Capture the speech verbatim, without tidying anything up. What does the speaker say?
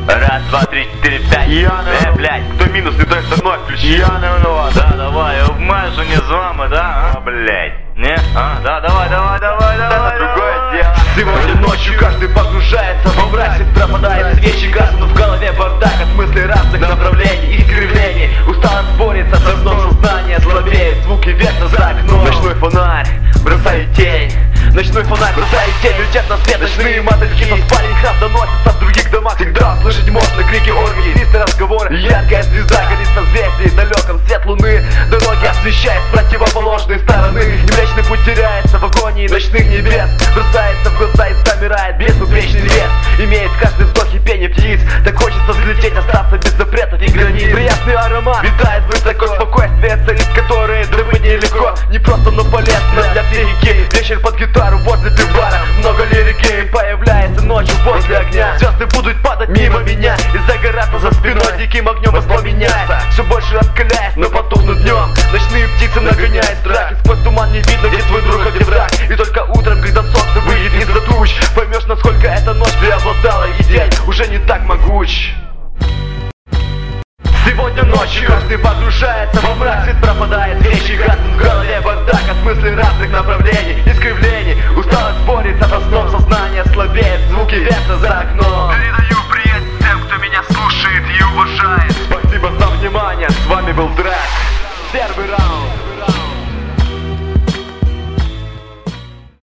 Раз, два, три, четыре, пять. Я на... Э, блядь, кто минус, не той со мной включи. Я на виноват. Да, давай, обмажу не з вами, да? А, блядь. Не? А, да, давай, давай, давай, давай. Это другое давай. дело. Сегодня ночью каждый погружается во мрак, свет пропадает, свечи гаснут, в голове бардак от мыслей разных направлений и искривлений. Усталость борется со сном, сознание слабеет, звуки ветра за окном. Ночной фонарь бросает тень, ночной фонарь бросает тень, летят на свет ночные мотыльки со спальни хат доносятся в других домах. Всегда слышать можно крики оргии, свисты разговоры. Яркая звезда горит в созвездии далеком, свет луны дороги освещает с противоположной стороны. И млечный путь теряется в агонии ночных небес, бросается в глаза и замирает безупречный лес. Имеет каждый вздох и пение птиц, так хочется взлететь, остаться без запретов и границ. Приятный аромат витает высоко, спокойствие царит, которые добыть нелегко. Не просто, но полезно для психики. Вечер под гитару возле пивбара, много лирики появляется ночью после огня. Звезды будут падать мимо меня и загораться за спиной, диким огнем воспламеняется, все больше раскаляясь, но потухнут днем. Ночные птицы нагоняют страх, и сквозь туман не видно, где твой друг, а где враг. И только утром, когда солнце выйдет из-за туч, поймешь, насколько эта ночь преобладала, и день уже не так могуч. Сегодня ночью каждый погружается во мрак, свет пропадает,